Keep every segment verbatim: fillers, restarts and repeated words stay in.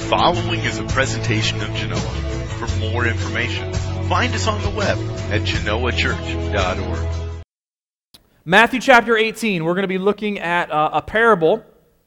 following is a presentation of Genoa. For more information, find us on the web at genoa church dot org. Matthew chapter eighteen, we're going to be looking at uh, a parable.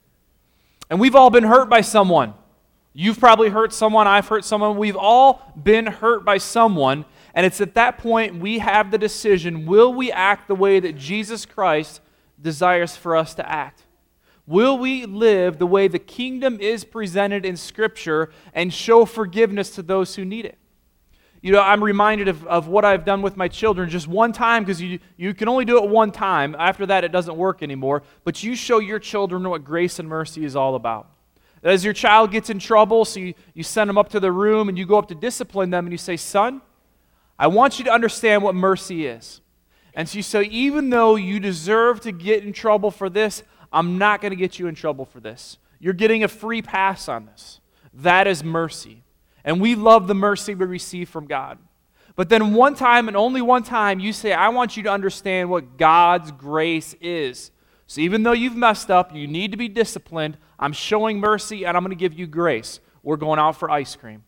And we've all been hurt by someone. You've probably hurt someone, I've hurt someone. We've all been hurt by someone. And it's at that point we have the decision, will we act the way that Jesus Christ desires for us to act? Will we live the way the kingdom is presented in Scripture and show forgiveness to those who need it? You know, I'm reminded of, of what I've done with my children just one time, because you, you can only do it one time. After that, it doesn't work anymore. But you show your children what grace and mercy is all about. As your child gets in trouble, so you, you send them up to the room and you go up to discipline them and you say, son, I want you to understand what mercy is. And so you say, even though you deserve to get in trouble for this, I'm not going to get you in trouble for this. You're getting a free pass on this. That is mercy. And we love the mercy we receive from God. But then one time and only one time, you say, I want you to understand what God's grace is. So even though you've messed up, you need to be disciplined, I'm showing mercy and I'm going to give you grace. We're going out for ice cream.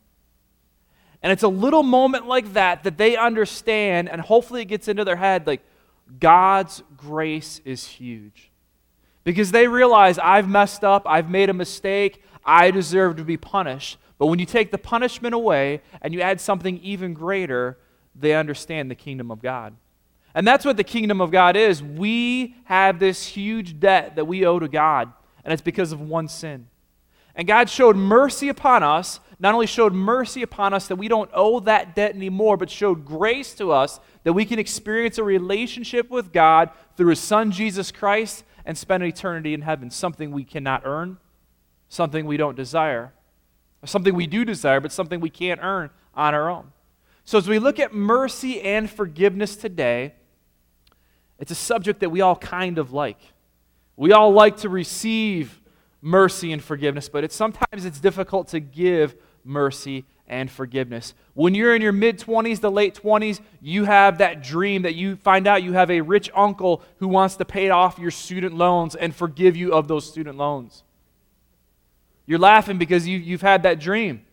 And it's a little moment like that that they understand, and hopefully it gets into their head, like, God's grace is huge. Because they realize, I've messed up, I've made a mistake, I deserve to be punished. But when you take the punishment away and you add something even greater, they understand the kingdom of God. And that's what the kingdom of God is. We have this huge debt that we owe to God, and it's because of one sin. And God showed mercy upon us, not only showed mercy upon us that we don't owe that debt anymore, but showed grace to us that we can experience a relationship with God through His Son, Jesus Christ, and spend an eternity in heaven, something we cannot earn, something we don't desire, something we do desire, but something we can't earn on our own. So as we look at mercy and forgiveness today, it's a subject that we all kind of like. We all like to receive mercy and forgiveness, but it's sometimes it's difficult to give mercy and forgiveness. When you're in your mid-twenties to late twenties, you have that dream that you find out you have a rich uncle who wants to pay off your student loans and forgive you of those student loans. You're laughing because you, you've had that dream.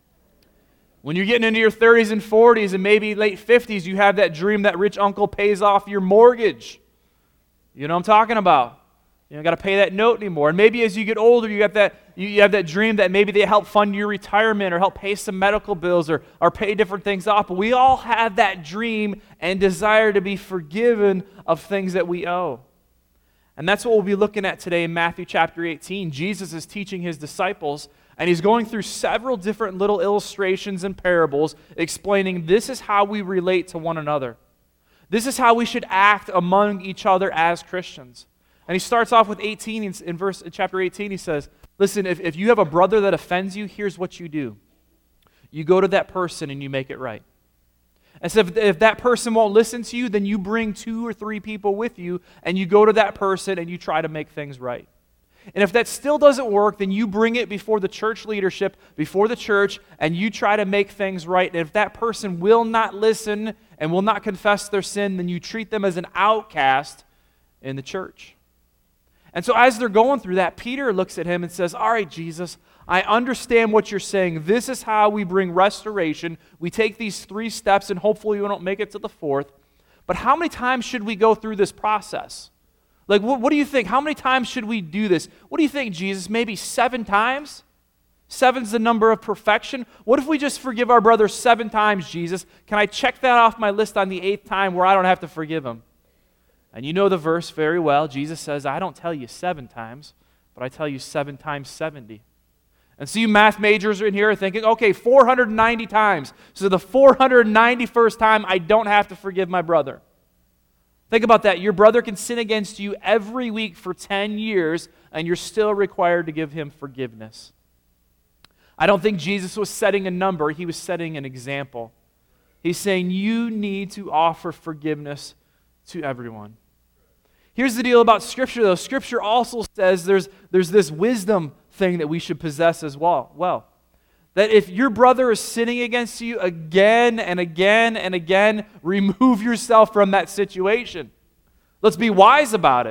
When you're getting into your thirties and forties and maybe late fifties, you have that dream that rich uncle pays off your mortgage. You know what I'm talking about? You don't got to pay that note anymore. And maybe as you get older, you have that you, you have that dream that maybe they help fund your retirement or help pay some medical bills or, or pay different things off. But we all have that dream and desire to be forgiven of things that we owe. And that's what we'll be looking at today in Matthew chapter eighteen. Jesus is teaching His disciples, and He's going through several different little illustrations and parables explaining this is how we relate to one another. This is how we should act among each other as Christians. And He starts off with eighteen, in, in verse in chapter eighteen, He says, listen, if, if you have a brother that offends you, here's what you do. You go to that person and you make it right. And so if, if that person won't listen to you, then you bring two or three people with you and you go to that person and you try to make things right. And if that still doesn't work, then you bring it before the church leadership, before the church, and you try to make things right. And if that person will not listen and will not confess their sin, then you treat them as an outcast in the church. And so as they're going through that, Peter looks at him and says, all right, Jesus, I understand what you're saying. This is how we bring restoration. We take these three steps and hopefully we don't make it to the fourth. But how many times should we go through this process? Like, what, what do you think? How many times should we do this? What do you think, Jesus? Maybe seven times? Seven's the number of perfection. What if we just forgive our brother seven times, Jesus? Can I check that off my list on the eighth time where I don't have to forgive him? And you know the verse very well. Jesus says, I don't tell you seven times, but I tell you seven times seventy. And so you math majors are in here thinking, okay, four hundred ninety times. So the four hundred ninety-first time, I don't have to forgive my brother. Think about that. Your brother can sin against you every week for ten years, and you're still required to give him forgiveness. I don't think Jesus was setting a number. He was setting an example. He's saying you need to offer forgiveness to everyone. Here's the deal about Scripture, though. Scripture also says there's, there's this wisdom thing that we should possess as well. Well, that if your brother is sinning against you again and again and again, remove yourself from that situation. Let's be wise about it.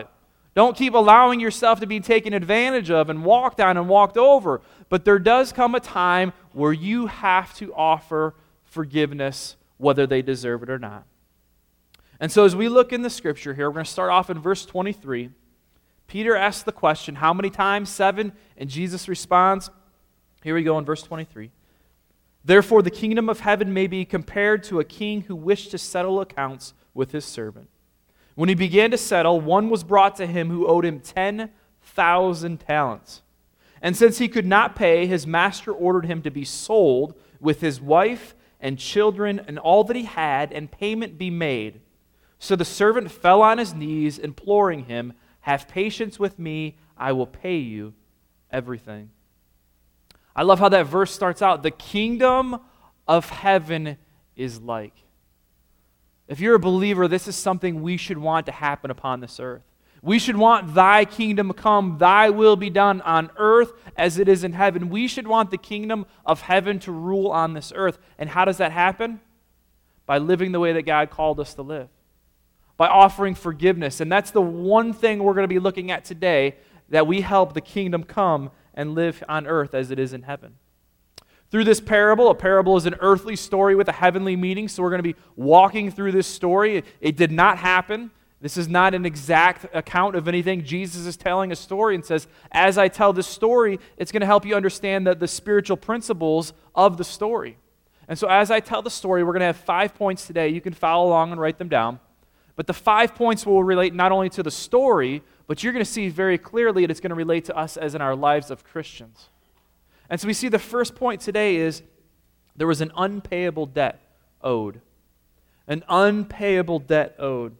Don't keep allowing yourself to be taken advantage of and walked on and walked over. But there does come a time where you have to offer forgiveness, whether they deserve it or not. And so as we look in the scripture here, we're going to start off in verse twenty-three. Peter asks the question, how many times? Seven. And Jesus responds, here we go in verse twenty-three. Therefore the kingdom of heaven may be compared to a king who wished to settle accounts with his servant. When he began to settle, one was brought to him who owed him ten thousand talents. And since he could not pay, his master ordered him to be sold with his wife and children and all that he had, and payment be made. So the servant fell on his knees, imploring him, have patience with me, I will pay you everything. I love how that verse starts out. The kingdom of heaven is like. If you're a believer, this is something we should want to happen upon this earth. We should want thy kingdom come, thy will be done on earth as it is in heaven. We should want the kingdom of heaven to rule on this earth. And how does that happen? By living the way that God called us to live. By offering forgiveness. And that's the one thing we're going to be looking at today, that we help the kingdom come and live on earth as it is in heaven. Through this parable, a parable is an earthly story with a heavenly meaning, so we're going to be walking through this story. It, it did not happen. This is not an exact account of anything. Jesus is telling a story and says, as I tell this story, it's going to help you understand the, the spiritual principles of the story. And so as I tell the story, we're going to have five points today. You can follow along and write them down. But the five points will relate not only to the story, but you're going to see very clearly that it's going to relate to us as in our lives of Christians. And so we see the first point today is there was an unpayable debt owed. An unpayable debt owed.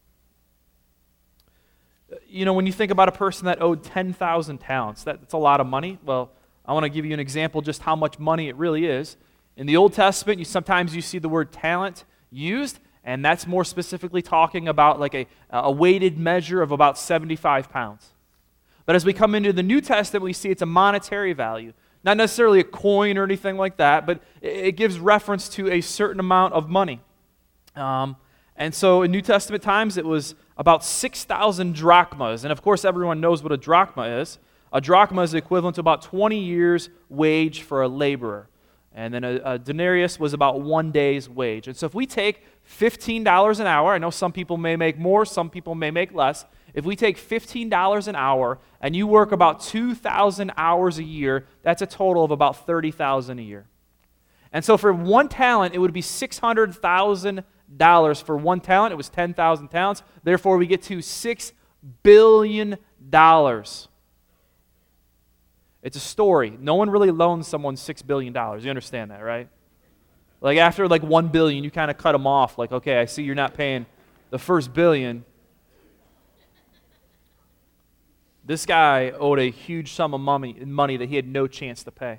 You know, when you think about a person that owed ten thousand talents, that, that's a lot of money. Well, I want to give you an example just how much money it really is. In the Old Testament, you sometimes you see the word talent used, and that's more specifically talking about like a, a weighted measure of about seventy-five pounds. But as we come into the New Testament, we see it's a monetary value. Not necessarily a coin or anything like that, but it gives reference to a certain amount of money. Um, and so in New Testament times, it was about six thousand drachmas. And of course, everyone knows what a drachma is. A drachma is equivalent to about twenty years' wage for a laborer. And then a, a denarius was about one day's wage. And so if we take fifteen dollars an hour, I know some people may make more, some people may make less. If we take fifteen dollars an hour and you work about two thousand hours a year, that's a total of about thirty thousand dollars a year. And so for one talent, it would be six hundred thousand dollars for one talent. It was ten thousand talents. Therefore, we get to six billion dollars. It's a story. No one really loans someone six billion dollars. You understand that, right? Like after like one billion dollars, you kind of cut them off. Like, okay, I see you're not paying the first billion. This guy owed a huge sum of money, money that he had no chance to pay.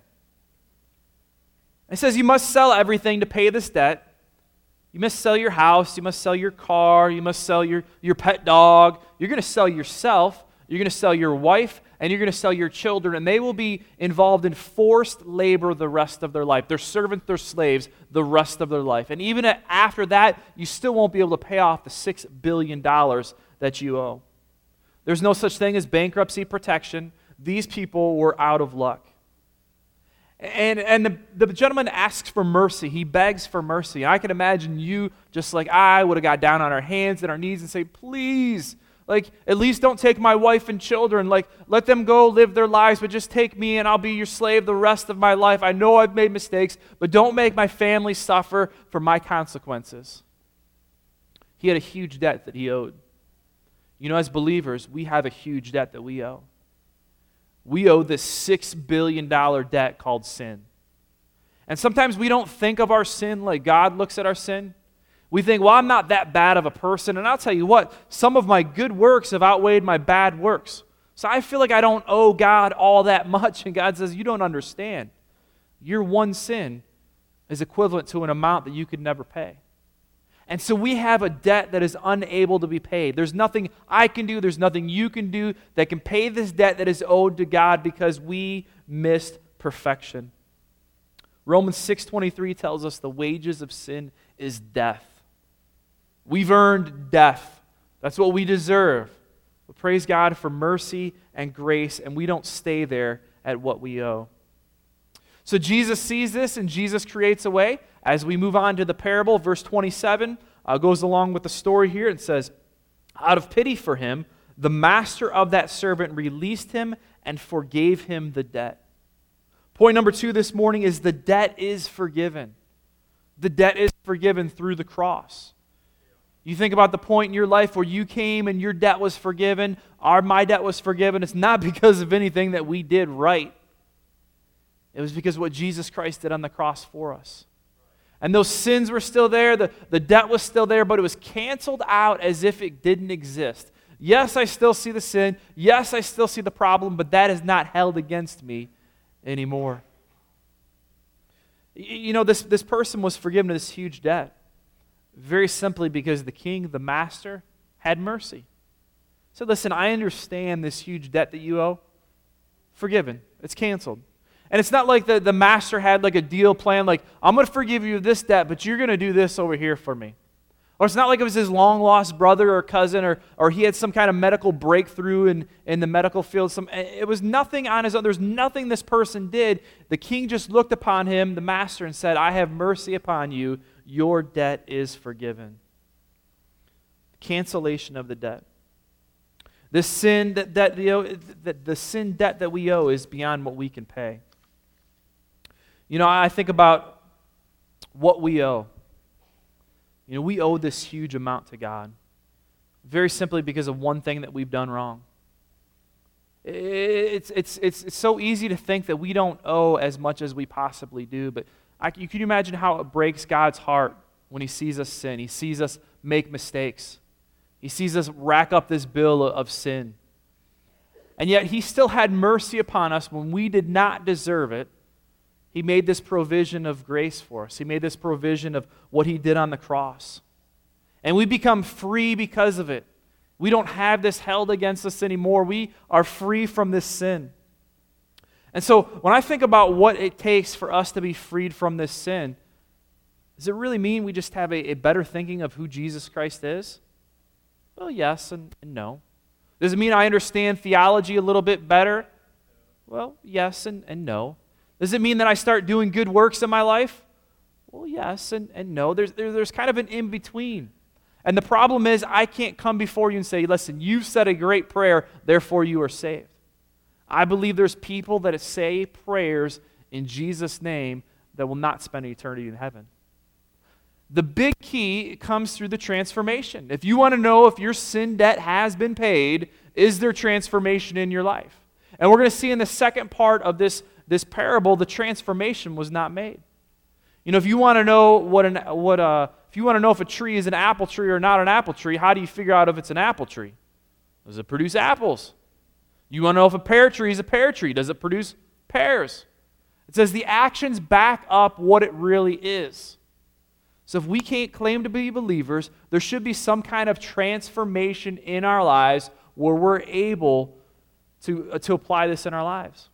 It says you must sell everything to pay this debt. You must sell your house. You must sell your car. You must sell your, your pet dog. You're going to sell yourself. You're going to sell your wife. And you're going to sell your children. And they will be involved in forced labor the rest of their life. They're servants, they're slaves the rest of their life. And even after that, you still won't be able to pay off the six billion dollars that you owe. There's no such thing as bankruptcy protection. These people were out of luck. And, and the, the gentleman asks for mercy. He begs for mercy. I can imagine you, just like I, would have got down on our hands and our knees and say, please, like, at least don't take my wife and children. Like, let them go live their lives, but just take me and I'll be your slave the rest of my life. I know I've made mistakes, but don't make my family suffer for my consequences. He had a huge debt that he owed. You know, as believers, we have a huge debt that we owe. We owe this six billion dollars debt called sin. And sometimes we don't think of our sin like God looks at our sin. We think, well, I'm not that bad of a person. And I'll tell you what, some of my good works have outweighed my bad works. So I feel like I don't owe God all that much. And God says, you don't understand. Your one sin is equivalent to an amount that you could never pay. And so we have a debt that is unable to be paid. There's nothing I can do, there's nothing you can do that can pay this debt that is owed to God because we missed perfection. Romans six twenty-three tells us the wages of sin is death. We've earned death. That's what we deserve. But praise God for mercy and grace, and we don't stay there at what we owe. So Jesus sees this, and Jesus creates a way. As we move on to the parable, verse twenty-seven uh, goes along with the story here and says, out of pity for him, the master of that servant released him and forgave him the debt. Point number two this morning is the debt is forgiven. The debt is forgiven through the cross. You think about the point in your life where you came and your debt was forgiven, our my debt was forgiven. It's not because of anything that we did right. It was because of what Jesus Christ did on the cross for us. And those sins were still there, the, the debt was still there, but it was canceled out as if it didn't exist. Yes, I still see the sin. Yes, I still see the problem, but that is not held against me anymore. You know, this, this person was forgiven of this huge debt very simply because the king, the master, had mercy. So listen, I understand this huge debt that you owe. Forgiven. It's canceled. And it's not like the, the master had like a deal plan, like, I'm going to forgive you this debt, but you're going to do this over here for me. Or it's not like it was his long-lost brother or cousin, or, or he had some kind of medical breakthrough in, in the medical field. Some, it was nothing on his own. There's nothing this person did. The king just looked upon him, the master, and said, I have mercy upon you. Your debt is forgiven. Cancellation of the debt. The sin that, that the, that the sin debt that we owe is beyond what we can pay. You know, I think about what we owe. You know, we owe this huge amount to God, very simply because of one thing that we've done wrong. It's, it's, it's, it's so easy to think that we don't owe as much as we possibly do, but I, you can imagine how it breaks God's heart when he sees us sin. He sees us make mistakes. He sees us rack up this bill of sin. And yet he still had mercy upon us when we did not deserve it. He made this provision of grace for us. He made this provision of what he did on the cross. And we become free because of it. We don't have this held against us anymore. We are free from this sin. And so when I think about what it takes for us to be freed from this sin, does it really mean we just have a, a better thinking of who Jesus Christ is? Well, yes and, and no. Does it mean I understand theology a little bit better? Well, yes and, and no. Does it mean that I start doing good works in my life? Well, yes and, and no. There's, there, there's kind of an in-between. And the problem is I can't come before you and say, listen, you've said a great prayer, therefore you are saved. I believe there's people that say prayers in Jesus' name that will not spend eternity in heaven. The big key comes through the transformation. If you want to know if your sin debt has been paid, is there transformation in your life? And we're going to see in the second part of this This parable, the transformation was not made. You know, if you want to know what an what uh if you want to know if a tree is an apple tree or not an apple tree, how do you figure out if it's an apple tree? Does it produce apples? You want to know if a pear tree is a pear tree? Does it produce pears? It says the actions back up what it really is. So if we can't claim to be believers, there should be some kind of transformation in our lives where we're able to uh, to apply this in our lives.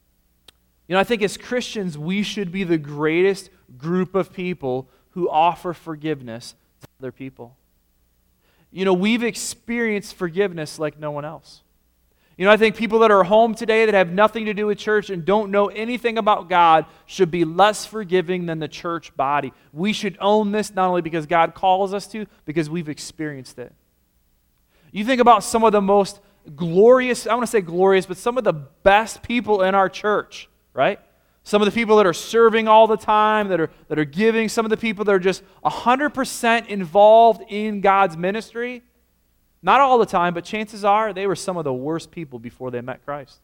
You know, I think as Christians, we should be the greatest group of people who offer forgiveness to other people. You know, we've experienced forgiveness like no one else. You know, I think people that are home today that have nothing to do with church and don't know anything about God should be less forgiving than the church body. We should own this not only because God calls us to, because we've experienced it. You think about some of the most glorious, I want to say glorious, but some of the best people in our church. Right? Some of the people that are serving all the time, that are, that are giving, some of the people that are just one hundred percent involved in God's ministry. Not all the time, but chances are they were some of the worst people before they met Christ.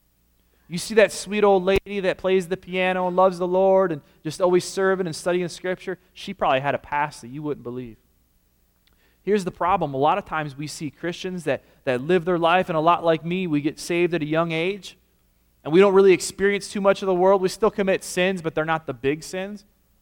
You see that sweet old lady that plays the piano and loves the Lord and just always serving and studying Scripture? She probably had a past that you wouldn't believe. Here's the problem. A lot of times we see Christians that, that live their life, and a lot like me, we get saved at a young age, and we don't really experience too much of the world. We still commit sins, but they're not the big sins.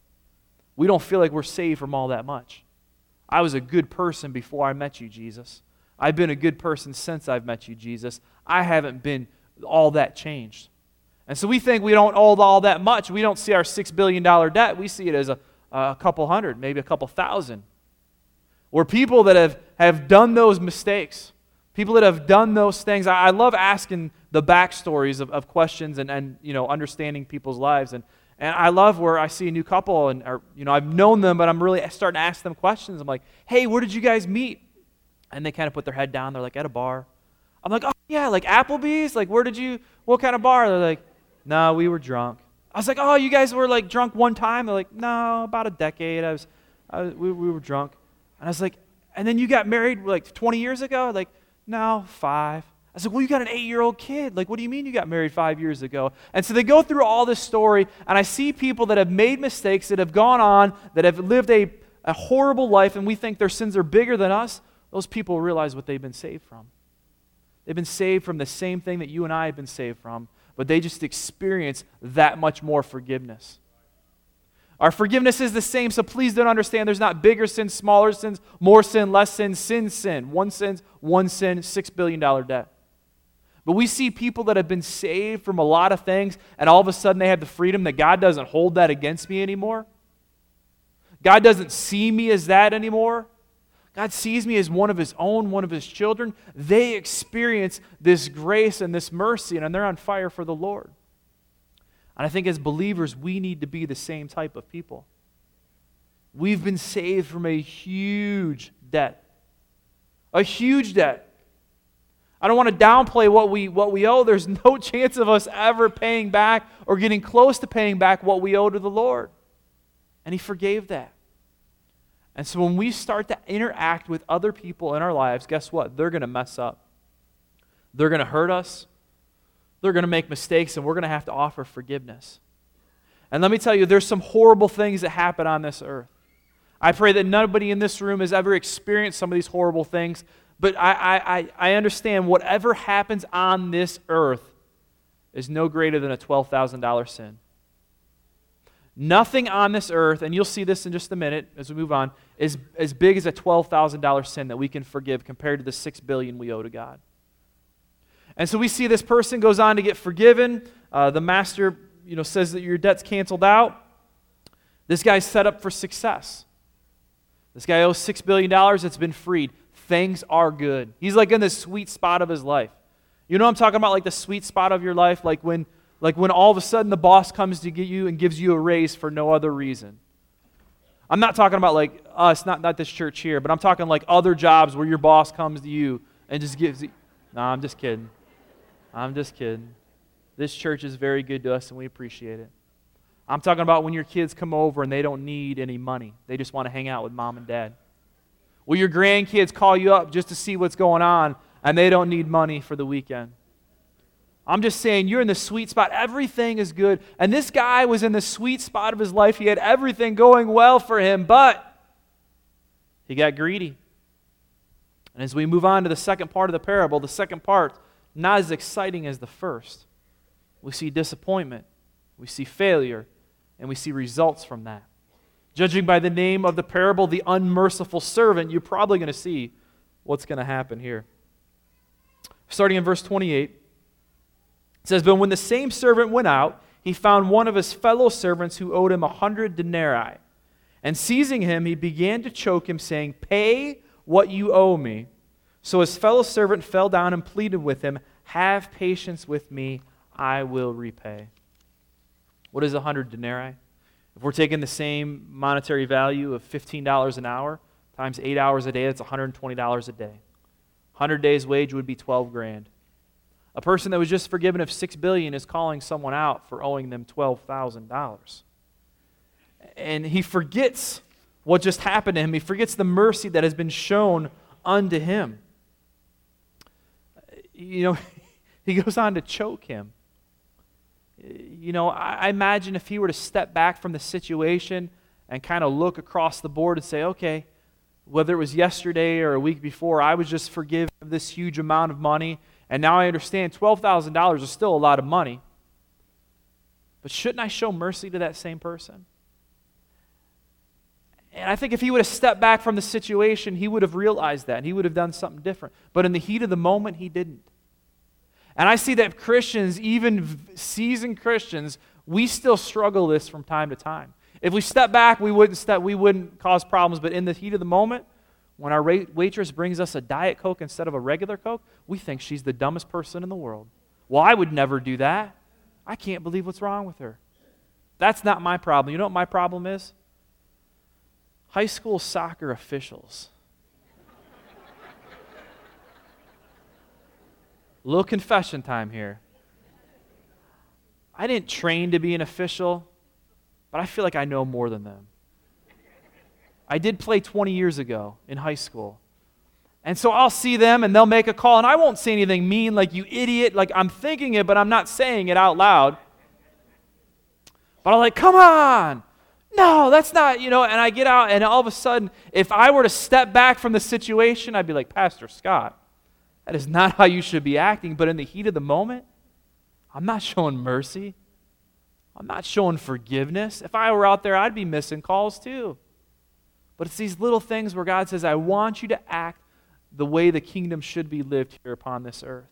We don't feel like we're saved from all that much. I was a good person before I met you, Jesus. I've been a good person since I've met you, Jesus. I haven't been all that changed. And so we think we don't owe all that much. We don't see our six billion dollars debt. We see it as a, a couple hundred, maybe a couple thousand. We're people that have, have done those mistakes. People that have done those things. I, I love asking the backstories of, of questions and, and, you know, understanding people's lives. And, and I love where I see a new couple and, or, you know, I've known them, but I'm really starting to ask them questions. I'm like, hey, where did you guys meet? And they kind of put their head down. They're like, at a bar. I'm like, oh, yeah, like Applebee's? Like, where did you, what kind of bar? They're like, no, we were drunk. I was like, oh, you guys were like drunk one time? They're like, no, about a decade. I was, I was we, we were drunk. And I was like, and then you got married like twenty years ago? Like, no, five. I was like, well, you got an eight-year-old kid. Like, what do you mean you got married five years ago? And so they go through all this story, and I see people that have made mistakes, that have gone on, that have lived a, a horrible life, and we think their sins are bigger than us. Those people realize what they've been saved from. They've been saved from the same thing that you and I have been saved from, but they just experience that much more forgiveness. Our forgiveness is the same, so please don't understand there's not bigger sins, smaller sins, more sin, less sin, sin, sin. One sin, one sin, six billion dollars debt. But we see people that have been saved from a lot of things, and all of a sudden they have the freedom that God doesn't hold that against me anymore. God doesn't see me as that anymore. God sees me as one of His own, one of His children. They experience this grace and this mercy, and they're on fire for the Lord. And I think as believers, we need to be the same type of people. We've been saved from a huge debt. A huge debt. I don't want to downplay what we, what we owe. There's no chance of us ever paying back or getting close to paying back what we owe to the Lord. And He forgave that. And so when we start to interact with other people in our lives, guess what? They're going to mess up. They're going to hurt us. They're going to make mistakes, and we're going to have to offer forgiveness. And let me tell you, there's some horrible things that happen on this earth. I pray that nobody in this room has ever experienced some of these horrible things, but I, I, I understand whatever happens on this earth is no greater than a twelve thousand dollars sin. Nothing on this earth, and you'll see this in just a minute as we move on, is as big as a twelve thousand dollars sin that we can forgive compared to the six billion dollars we owe to God. And so we see this person goes on to get forgiven. Uh, the master, you know, says that your debt's canceled out. This guy's set up for success. This guy owes six billion dollars. It's been freed. Things are good. He's like in the sweet spot of his life. You know what I'm talking about, like the sweet spot of your life? Like when, like when all of a sudden the boss comes to get you and gives you a raise for no other reason. I'm not talking about like us, not, not this church here, but I'm talking like other jobs where your boss comes to you and just gives you. No, I'm just kidding. I'm just kidding. This church is very good to us and we appreciate it. I'm talking about when your kids come over and they don't need any money. They just want to hang out with mom and dad. Well, your grandkids call you up just to see what's going on and they don't need money for the weekend. I'm just saying you're in the sweet spot. Everything is good. And this guy was in the sweet spot of his life. He had everything going well for him, but he got greedy. And as we move on to the second part of the parable, the second part, not as exciting as the first. We see disappointment, we see failure, and we see results from that. Judging by the name of the parable, the unmerciful servant, you're probably going to see what's going to happen here. Starting in verse twenty-eight, it says, "But when the same servant went out, he found one of his fellow servants who owed him a hundred denarii. And seizing him, he began to choke him, saying, 'Pay what you owe me.' So his fellow servant fell down and pleaded with him, 'Have patience with me, I will repay.'" What is a hundred denarii? If we're taking the same monetary value of fifteen dollars an hour times eight hours a day, that's one hundred twenty dollars a day. one hundred days' wage would be twelve grand. A person that was just forgiven of six billion dollars is calling someone out for owing them twelve thousand dollars. And he forgets what just happened to him. He forgets the mercy that has been shown unto him. You know, he goes on to choke him. You know, I imagine if he were to step back from the situation and kind of look across the board and say, okay, whether it was yesterday or a week before, I was just forgiven of this huge amount of money, and now I understand twelve thousand dollars is still a lot of money. But shouldn't I show mercy to that same person? And I think if he would have stepped back from the situation, he would have realized that, and he would have done something different. But in the heat of the moment, he didn't. And I see that Christians, even seasoned Christians, we still struggle this from time to time. If we step back, we wouldn't step, we wouldn't cause problems, but in the heat of the moment, When our ra- waitress brings us a Diet Coke instead of a regular Coke, we think she's the dumbest person in the world. Well, I would never do that. I can't believe what's wrong with her. That's not my problem. You know what my problem is? High school soccer officials. A little confession time here. I didn't train to be an official, but I feel like I know more than them. I did play twenty years ago in high school. And so I'll see them and they'll make a call, and I won't say anything mean like, you idiot, like I'm thinking it, but I'm not saying it out loud. But I'm like, come on. No, that's not, you know, and I get out, and all of a sudden, if I were to step back from the situation, I'd be like, Pastor Scott, that is not how you should be acting. But in the heat of the moment, I'm not showing mercy. I'm not showing forgiveness. If I were out there, I'd be missing calls too. But it's these little things where God says, I want you to act the way the kingdom should be lived here upon this earth.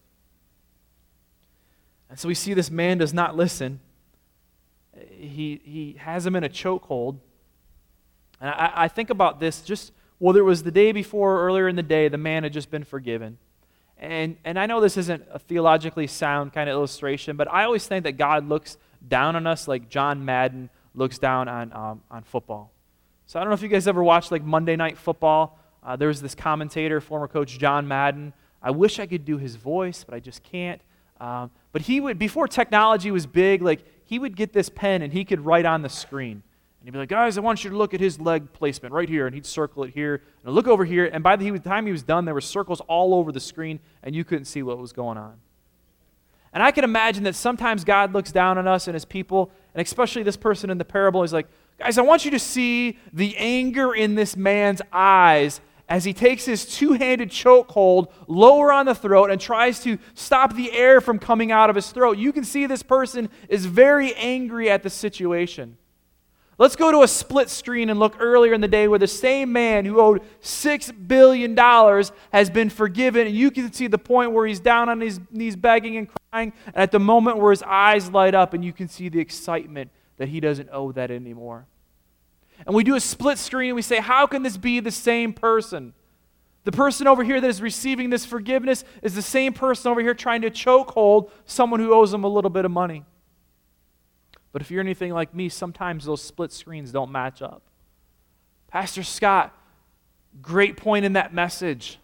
And so we see this man does not listen. He he has him in a chokehold. And I, I think about this just, whether it was the day before or earlier in the day, the man had just been forgiven. And, and I know this isn't a theologically sound kind of illustration, but I always think that God looks down on us like John Madden looks down on, um, on football. So I don't know if you guys ever watched like Monday Night Football. Uh, there was this commentator, former coach John Madden. I wish I could do his voice, but I just can't. Um, but he would, before technology was big, like he would get this pen and he could write on the screen. And he'd be like, guys, I want you to look at his leg placement right here. And he'd circle it here. And look over here. And by the time he was done, there were circles all over the screen, and you couldn't see what was going on. And I can imagine that sometimes God looks down on us and his people, and especially this person in the parable, he's like, guys, I want you to see the anger in this man's eyes as he takes his two-handed chokehold lower on the throat and tries to stop the air from coming out of his throat. You can see this person is very angry at the situation. Let's go to a split screen and look earlier in the day where the same man who owed six billion dollars has been forgiven, and you can see the point where he's down on his knees begging and crying, and at the moment where his eyes light up and you can see the excitement that he doesn't owe that anymore. And we do a split screen and we say, how can this be the same person? The person over here that is receiving this forgiveness is the same person over here trying to chokehold someone who owes them a little bit of money. But if you're anything like me, sometimes those split screens don't match up. Pastor Scott, great point in that message.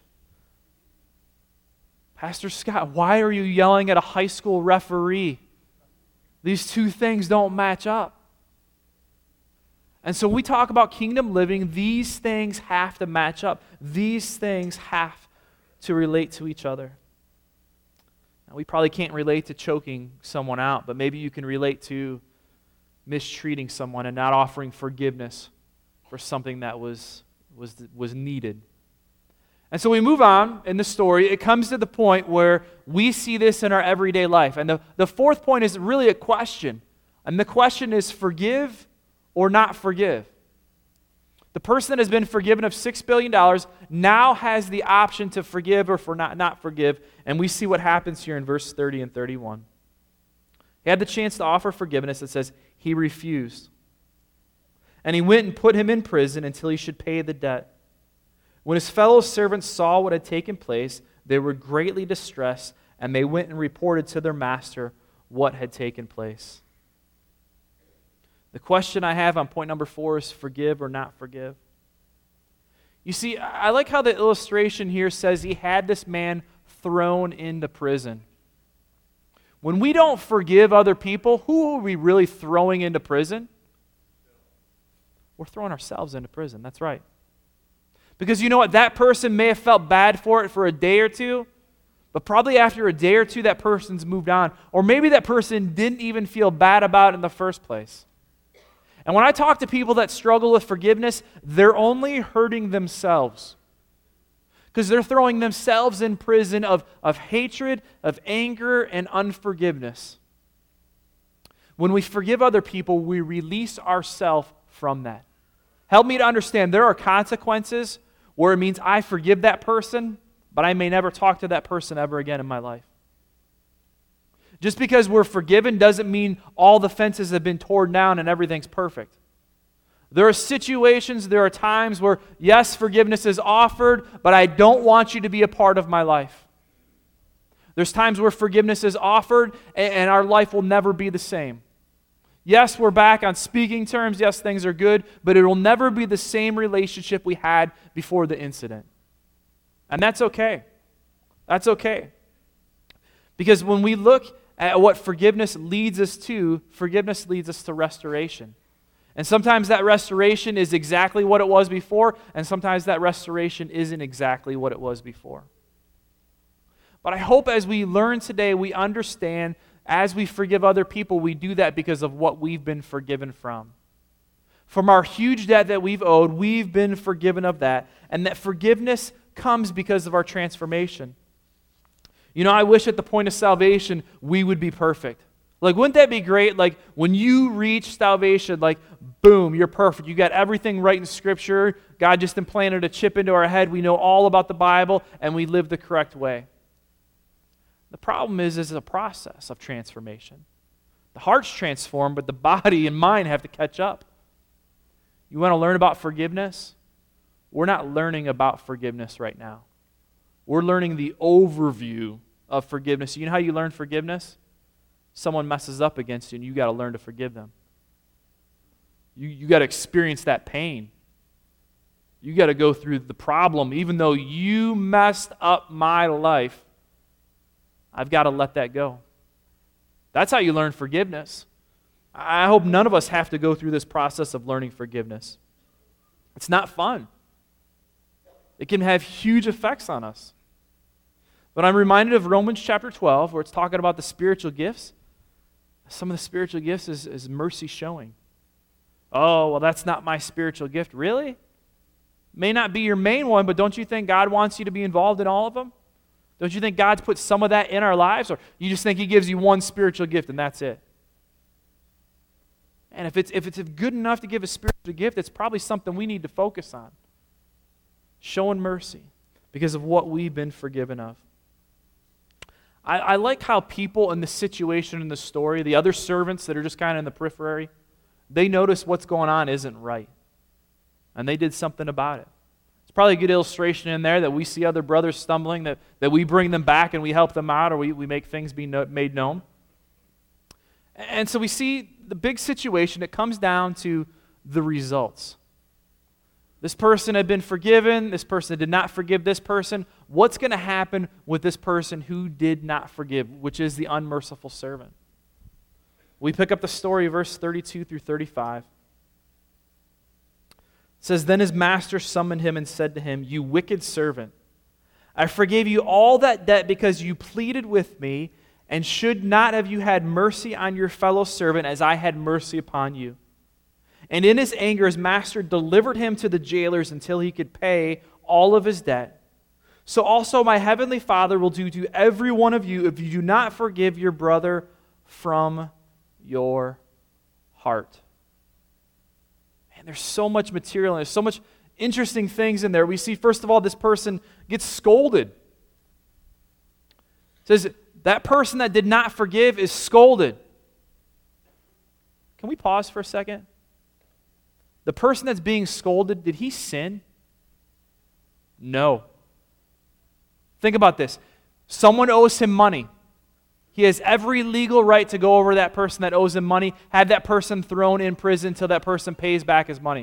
Pastor Scott, why are you yelling at a high school referee? These two things don't match up. And so we talk about kingdom living, these things have to match up. These things have to relate to each other. Now, we probably can't relate to choking someone out, but maybe you can relate to mistreating someone and not offering forgiveness for something that was, was, was needed. And so we move on in the story. It comes to the point where we see this in our everyday life. And the, the fourth point is really a question. And the question is, forgive or not forgive? The person that has been forgiven of six billion dollars now has the option to forgive or for not, not forgive. And we see what happens here in verse thirty and thirty-one. He had the chance to offer forgiveness. It says, he refused. And he went and put him in prison until he should pay the debt. When his fellow servants saw what had taken place, they were greatly distressed, and they went and reported to their master what had taken place. The question I have on point number four is forgive or not forgive. You see, I like how the illustration here says he had this man thrown into prison. When we don't forgive other people, who are we really throwing into prison? We're throwing ourselves into prison, that's right. Because you know what? That person may have felt bad for it for a day or two, but probably after a day or two, that person's moved on. Or maybe that person didn't even feel bad about it in the first place. And when I talk to people that struggle with forgiveness, they're only hurting themselves. Because they're throwing themselves in prison of, of hatred, of anger, and unforgiveness. When we forgive other people, we release ourselves from that. Help me to understand, there are consequences where it means I forgive that person, but I may never talk to that person ever again in my life. Just because we're forgiven doesn't mean all the fences have been torn down and everything's perfect. There are situations, there are times where, yes, forgiveness is offered, but I don't want you to be a part of my life. There's times where forgiveness is offered and our life will never be the same. Yes, we're back on speaking terms. Yes, things are good, but it will never be the same relationship we had before the incident. And that's okay. That's okay. Because when we look at what forgiveness leads us to, forgiveness leads us to restoration. And sometimes that restoration is exactly what it was before, and sometimes that restoration isn't exactly what it was before. But I hope as we learn today, we understand as we forgive other people, we do that because of what we've been forgiven from. From our huge debt that we've owed, we've been forgiven of that, and that forgiveness comes because of our transformation. You know, I wish at the point of salvation we would be perfect. Like, wouldn't that be great? Like, when you reach salvation, like, boom, you're perfect. You got everything right in Scripture. God just implanted a chip into our head. We know all about the Bible, and we live the correct way. The problem is, is it's a process of transformation. The heart's transformed, but the body and mind have to catch up. You want to learn about forgiveness? We're not learning about forgiveness right now. We're learning the overview of forgiveness. You know how you learn forgiveness? Someone messes up against you and you got to learn to forgive them. You, you got to experience that pain. You got to go through the problem. Even though you messed up my life, I've got to let that go. That's how you learn forgiveness. I hope none of us have to go through this process of learning forgiveness. It's not fun. It can have huge effects on us. But I'm reminded of Romans chapter twelve, where it's talking about the spiritual gifts. Some of the spiritual gifts is, is mercy showing. Oh, well, that's not my spiritual gift. Really? May not be your main one, but don't you think God wants you to be involved in all of them? Don't you think God's put some of that in our lives? Or you just think He gives you one spiritual gift and that's it? And if it's, if it's good enough to give a spiritual gift, it's probably something we need to focus on. Showing mercy because of what we've been forgiven of. I, I like how people in the situation in the story, the other servants that are just kind of in the periphery, they notice what's going on isn't right. And they did something about it. It's probably a good illustration in there that we see other brothers stumbling, that, that we bring them back and we help them out, or we, we make things be no, made known. And so we see the big situation, it comes down to the results. This person had been forgiven. This person did not forgive this person. What's going to happen with this person who did not forgive, which is the unmerciful servant? We pick up the story, verse thirty-two through thirty-five. It says, "Then his master summoned him and said to him, 'You wicked servant, I forgave you all that debt because you pleaded with me, and should not have you had mercy on your fellow servant as I had mercy upon you?' And in his anger, his master delivered him to the jailers until he could pay all of his debt. So also my heavenly Father will do to every one of you if you do not forgive your brother from your heart." Man, there's so much material and there's so much interesting things in there. We see, first of all, this person gets scolded. It says that person that did not forgive is scolded. Can we pause for a second? The person that's being scolded, did he sin? No. Think about this. Someone owes him money. He has every legal right to go over that person that owes him money, have that person thrown in prison until that person pays back his money.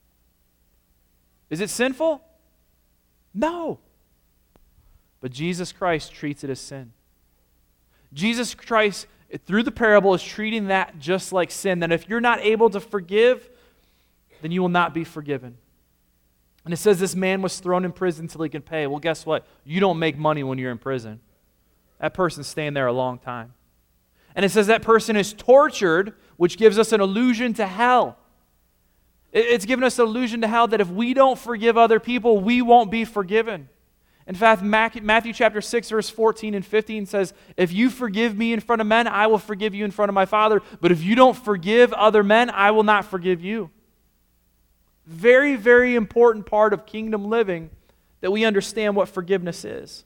Is it sinful? No. But Jesus Christ treats it as sin. Jesus Christ, through the parable, is treating that just like sin. That if you're not able to forgive, then you will not be forgiven. And it says this man was thrown in prison until he could pay. Well, guess what? You don't make money when you're in prison. That person's staying there a long time. And it says that person is tortured, which gives us an allusion to hell. It's given us an allusion to hell that if we don't forgive other people, we won't be forgiven. In fact, Matthew chapter six, verse fourteen and fifteen says, "If you forgive me in front of men, I will forgive you in front of my Father. But if you don't forgive other men, I will not forgive you." Very, very important part of kingdom living that we understand what forgiveness is.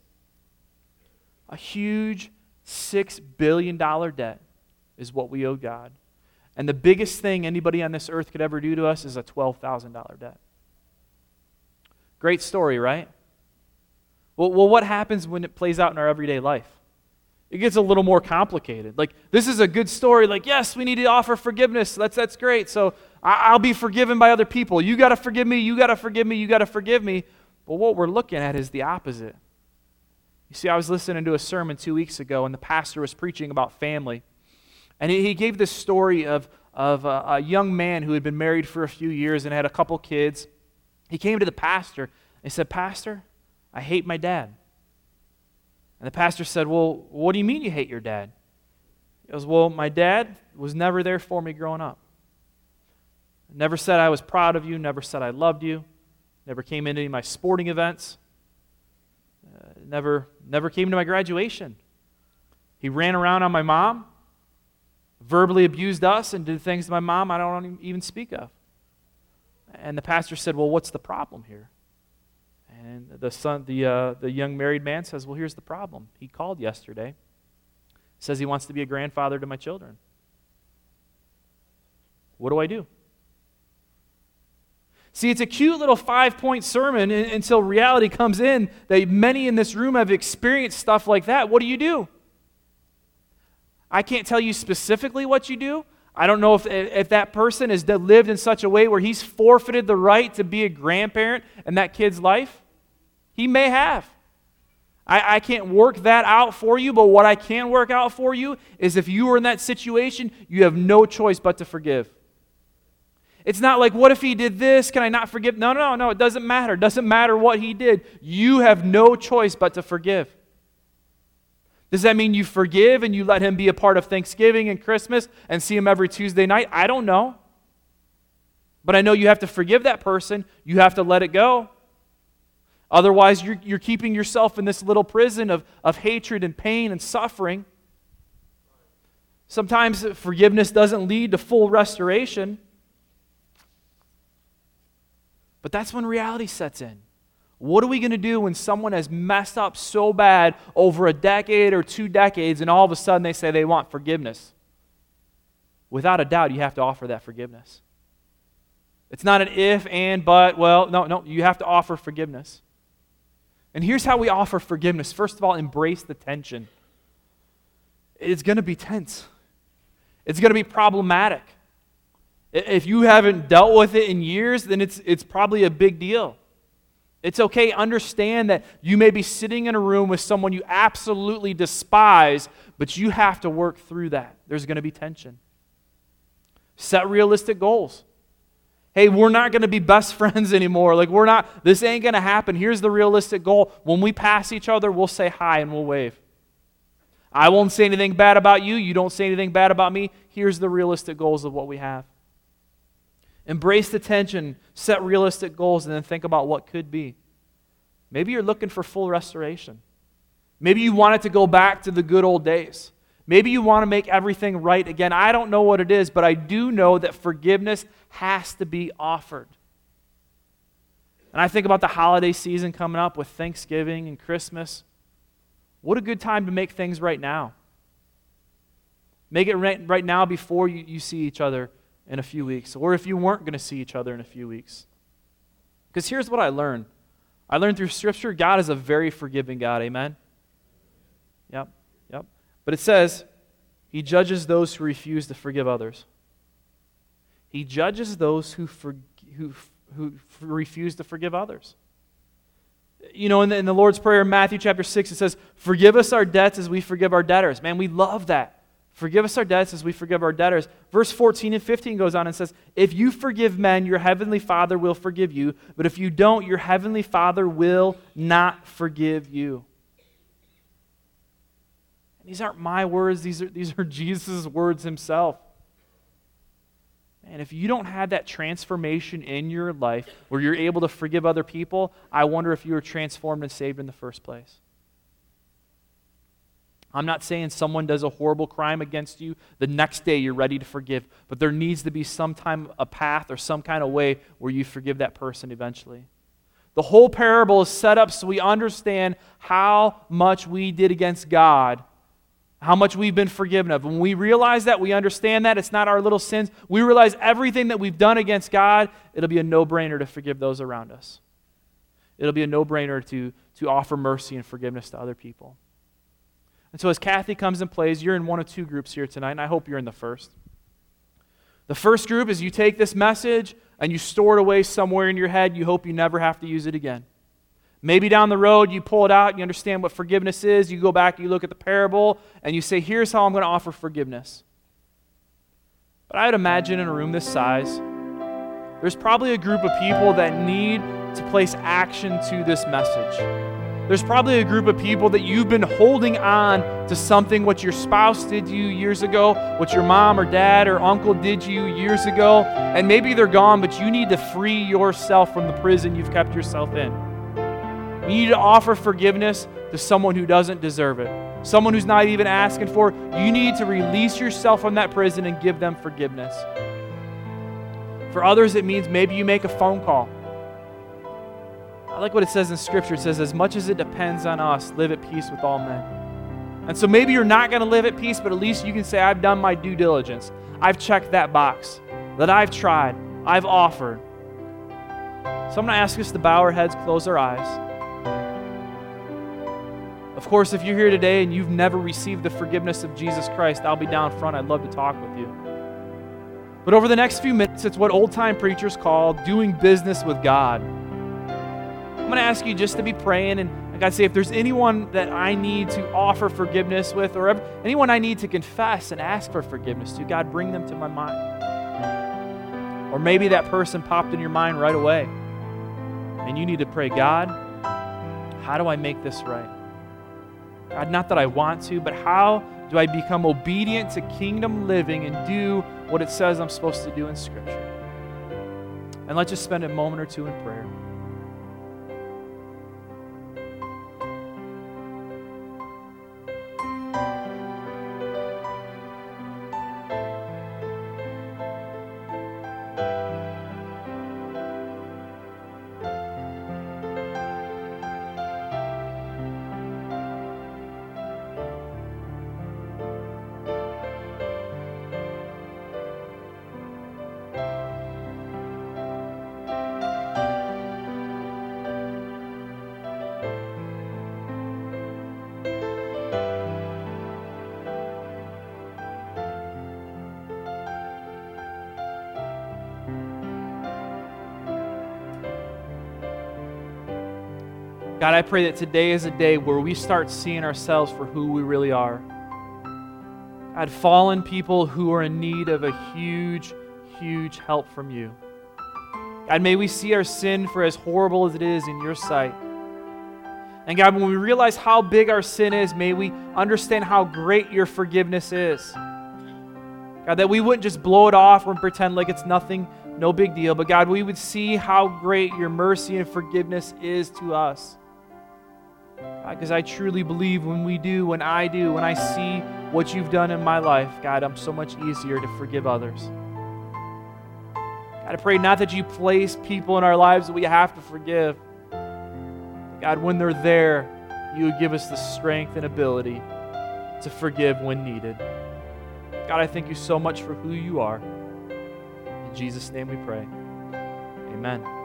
A huge six billion dollars debt is what we owe God. And the biggest thing anybody on this earth could ever do to us is a twelve thousand dollars debt. Great story, right? Well, well, what happens when it plays out in our everyday life? It gets a little more complicated. Like, this is a good story. Like, yes, we need to offer forgiveness. That's, that's great. So I, I'll be forgiven by other people. You got to forgive me. You got to forgive me. You got to forgive me. But what we're looking at is the opposite. You see, I was listening to a sermon two weeks ago, and the pastor was preaching about family. And he, he gave this story of, of a, a young man who had been married for a few years and had a couple kids. He came to the pastor and said, "Pastor, I hate my dad." And the pastor said, "Well, what do you mean you hate your dad?" He goes, "Well, my dad was never there for me growing up. Never said I was proud of you, never said I loved you, never came into any of my sporting events, uh, never, never came to my graduation. He ran around on my mom, verbally abused us, and did things to my mom I don't even speak of." And the pastor said, "Well, what's the problem here?" And the son, the uh, the young married man says, "Well, here's the problem. He called yesterday. Says he wants to be a grandfather to my children. What do I do?" See, it's a cute little five-point sermon until reality comes in that many in this room have experienced stuff like that. What do you do? I can't tell you specifically what you do. I don't know if, if that person has lived in such a way where he's forfeited the right to be a grandparent in that kid's life. He may have. I, I can't work that out for you, but what I can work out for you is if you were in that situation, you have no choice but to forgive. It's not like, what if he did this? Can I not forgive? No, no, no, it doesn't matter. It doesn't matter what he did. You have no choice but to forgive. Does that mean you forgive and you let him be a part of Thanksgiving and Christmas and see him every Tuesday night? I don't know. But I know you have to forgive that person. You have to let it go. Otherwise, you're, you're keeping yourself in this little prison of, of hatred and pain and suffering. Sometimes forgiveness doesn't lead to full restoration. But that's when reality sets in. What are we going to do when someone has messed up so bad over a decade or two decades and all of a sudden they say they want forgiveness? Without a doubt, you have to offer that forgiveness. It's not an if, and, but, well, no, no, you have to offer forgiveness. And here's how we offer forgiveness. First of all, embrace the tension. It's going to be tense. It's going to be problematic. If you haven't dealt with it in years, then it's it's probably a big deal. It's okay. Understand that you may be sitting in a room with someone you absolutely despise, but you have to work through that. There's going to be tension. Set realistic goals. Hey, we're not going to be best friends anymore. Like, we're not, this ain't going to happen. Here's the realistic goal. When we pass each other, we'll say hi and we'll wave. I won't say anything bad about you. You don't say anything bad about me. Here's the realistic goals of what we have. Embrace the tension, set realistic goals, and then think about what could be. Maybe you're looking for full restoration. Maybe you want it to go back to the good old days. Maybe you want to make everything right again. I don't know what it is, but I do know that forgiveness has to be offered. And I think about the holiday season coming up with Thanksgiving and Christmas. What a good time to make things right now. Make it right, right now before you, you see each other in a few weeks, or if you weren't going to see each other in a few weeks. Because here's what I learned. I learned through Scripture, God is a very forgiving God, amen? Yep, yep. But it says, He judges those who refuse to forgive others. He judges those who, for, who, who refuse to forgive others. You know, in the, in the Lord's Prayer in Matthew chapter six, it says, "Forgive us our debts as we forgive our debtors." Man, we love that. Forgive us our debts as we forgive our debtors. Verse fourteen and fifteen goes on and says, "If you forgive men, your heavenly Father will forgive you. But if you don't, your heavenly Father will not forgive you." And these aren't my words. These are, these are Jesus' words himself. And if you don't have that transformation in your life where you're able to forgive other people, I wonder if you were transformed and saved in the first place. I'm not saying someone does a horrible crime against you, the next day you're ready to forgive, but there needs to be some time, a path or some kind of way where you forgive that person eventually. The whole parable is set up so we understand how much we did against God how much we've been forgiven of. When we realize that, we understand that, it's not our little sins, we realize everything that we've done against God, it'll be a no-brainer to forgive those around us. It'll be a no-brainer to, to offer mercy and forgiveness to other people. And so as Kathy comes and plays, you're in one of two groups here tonight, and I hope you're in the first. The first group is you take this message and you store it away somewhere in your head. You hope you never have to use it again. Maybe down the road you pull it out, you understand what forgiveness is, you go back, you look at the parable, and you say, here's how I'm going to offer forgiveness. But I would imagine in a room this size, there's probably a group of people that need to place action to this message. There's probably a group of people that you've been holding on to something, what your spouse did to you years ago, what your mom or dad or uncle did to you years ago, and maybe they're gone, but you need to free yourself from the prison you've kept yourself in. You need to offer forgiveness to someone who doesn't deserve it, someone who's not even asking for it. You need to release yourself from that prison and give them forgiveness. For others, it means maybe you make a phone call. I like what it says in Scripture. It says, as much as it depends on us, live at peace with all men. And so maybe you're not going to live at peace, but at least you can say, I've done my due diligence. I've checked that box, that I've tried, I've offered. So I'm going to ask us to bow our heads, close our eyes. Of course, if you're here today and you've never received the forgiveness of Jesus Christ, I'll be down front. I'd love to talk with you. But over the next few minutes, it's what old-time preachers call doing business with God. I'm going to ask you just to be praying, and like I say, if there's anyone that I need to offer forgiveness with, or anyone I need to confess and ask for forgiveness to, God, bring them to my mind. Or maybe that person popped in your mind right away, and you need to pray, God, how do I make this right? God, not that I want to, but how do I become obedient to kingdom living and do what it says I'm supposed to do in Scripture? And let's just spend a moment or two in prayer. God, I pray that today is a day where we start seeing ourselves for who we really are. God, fallen people who are in need of a huge, huge help from you. God, may we see our sin for as horrible as it is in your sight. And God, when we realize how big our sin is, may we understand how great your forgiveness is. God, that we wouldn't just blow it off and pretend like it's nothing, no big deal, but God, we would see how great your mercy and forgiveness is to us. Because I truly believe when we do, when I do, when I see what you've done in my life, God, I'm so much easier to forgive others. God, I pray not that you place people in our lives that we have to forgive. God, when they're there, you would give us the strength and ability to forgive when needed. God, I thank you so much for who you are. In Jesus' name we pray. Amen.